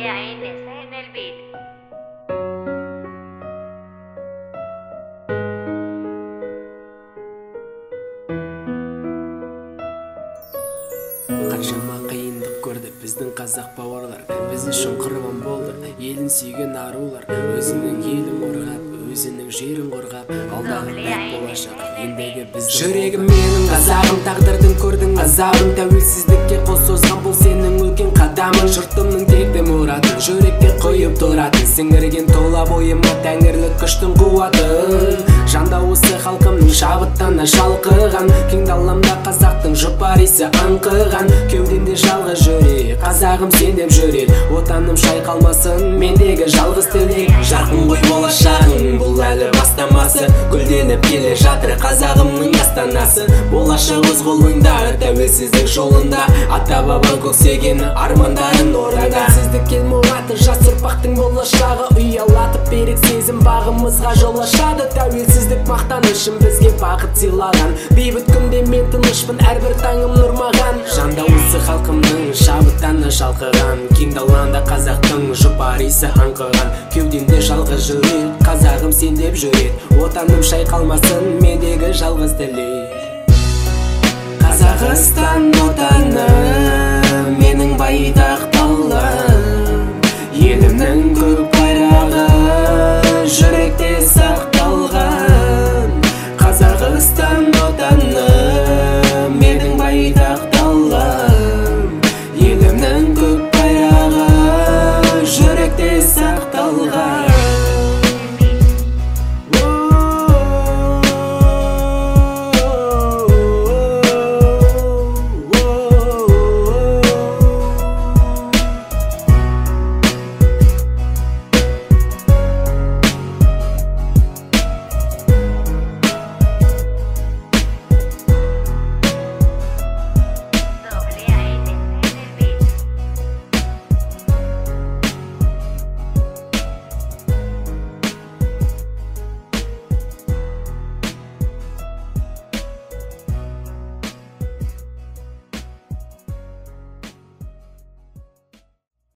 ANS en el beat. Қаншама қиындық көрді біздің қазақ бауырлар, біз үшін құрбан болды елін сүйген арулар. Өзінің елін қорғап, өзінің жерін қорғап, алдағы бақ болашақ ендігі біздің. Жүрегім менің қазағым, тағдырдың көрдің азабын, тәуелсіздікке қол созған бұл сенің үлкен қадамың. Жұртымның текті мұратын жүрекке қойып тұратын, сіңірген тола бойыма тәңірлік күштің қуатын. Жан дауысы халқымның шабыттана шалқыған, кең даламда қазақтың жұпар иісі аңқыған. Кеудемде жалғыз жүрек, қазағым сен деп жүрел, отаным шайқалмасын, мендегі жалғыз тілек. Жарқын ғой болашағың, бұл әлі бастамасы, гүлденіп келе жатыр қазағымның астанасы. Болашақ өз қолыңда, тәуелсіздік жолында, ата баба көксеген армандарын орында. Тәуелсіздік ел мұраты, жас ұрпақтың болашағы, ұялатып берік сезім бағымызға жол ашады. Тәуелсіздік мақтанышым бізге бақыт сыйлаған, бейбіт күнде мен тынышпын, әрбір таңым нұр маған. Жан дауысы халқымның шабыттана шалқыған, кең далада қазақтың жұпар иісі аңқыған. Кеудемде жалғыз жүрек, қазағым сен деп жүрет, отаным шайқалмасын, мендегі жалғыз тілек. Қазақстан отаным, менің байтақ